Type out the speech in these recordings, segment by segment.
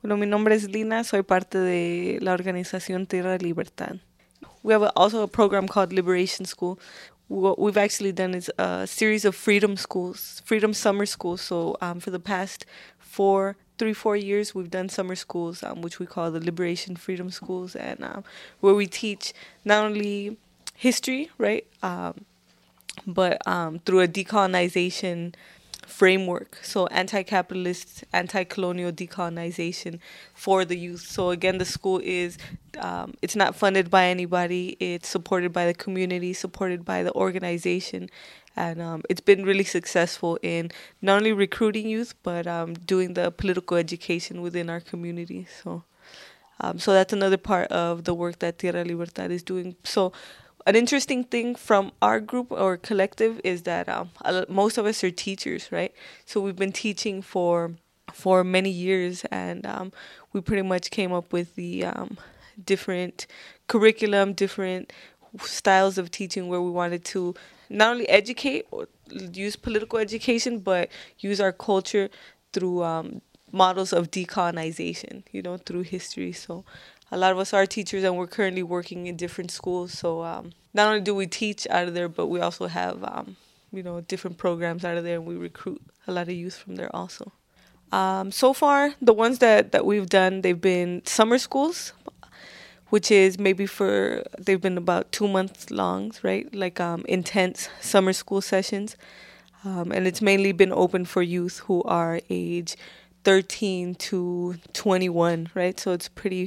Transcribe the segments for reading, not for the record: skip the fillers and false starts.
Bueno, mi nombre es Lina, soy parte de la organización Tierra de Libertad. We have also a program called Liberation School. What we've actually done is a series of freedom schools, freedom summer schools. So for the past 4 years, we've done summer schools, which we call the Liberation Freedom Schools, and where we teach not only history, right, but through a decolonization framework. So anti-capitalist, anti-colonial decolonization for the youth. So again, the school is, it's not funded by anybody. It's supported by the community, supported by the organization. And it's been really successful in not only recruiting youth, but doing the political education within our community. So that's another part of the work that Tierra Libertad is doing. So an interesting thing from our group or collective is that most of us are teachers, right? So we've been teaching for many years, and we pretty much came up with the different curriculum, different styles of teaching where we wanted to not only educate or use political education, but use our culture through models of decolonization, through history. So a lot of us are teachers, and we're currently working in different schools. So not only do we teach out of there, but we also have different programs out of there, and we recruit a lot of youth from there also. So far, the ones that we've done, they've been summer schools, which is they've been about 2 months long, right? Like intense summer school sessions. And it's mainly been open for youth who are age 13 to 21, right? So it's pretty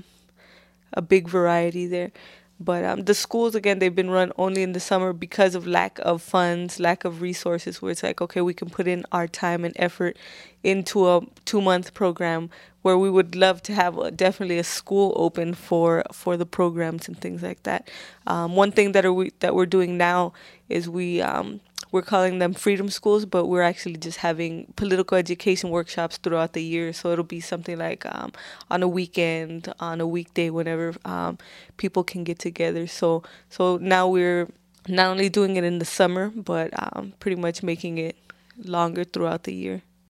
a big variety there. But the schools, again, they've been run only in the summer because of lack of funds, lack of resources, where it's like, okay, we can put in our time and effort into a 2 month program where we would love to have definitely a school open for the programs and things like that. One thing that we're doing now is we're calling them freedom schools, but we're actually just having political education workshops throughout the year. So it'll be something like on a weekend, on a weekday, whenever people can get together. So now we're not only doing it in the summer, but pretty much making it longer throughout the year.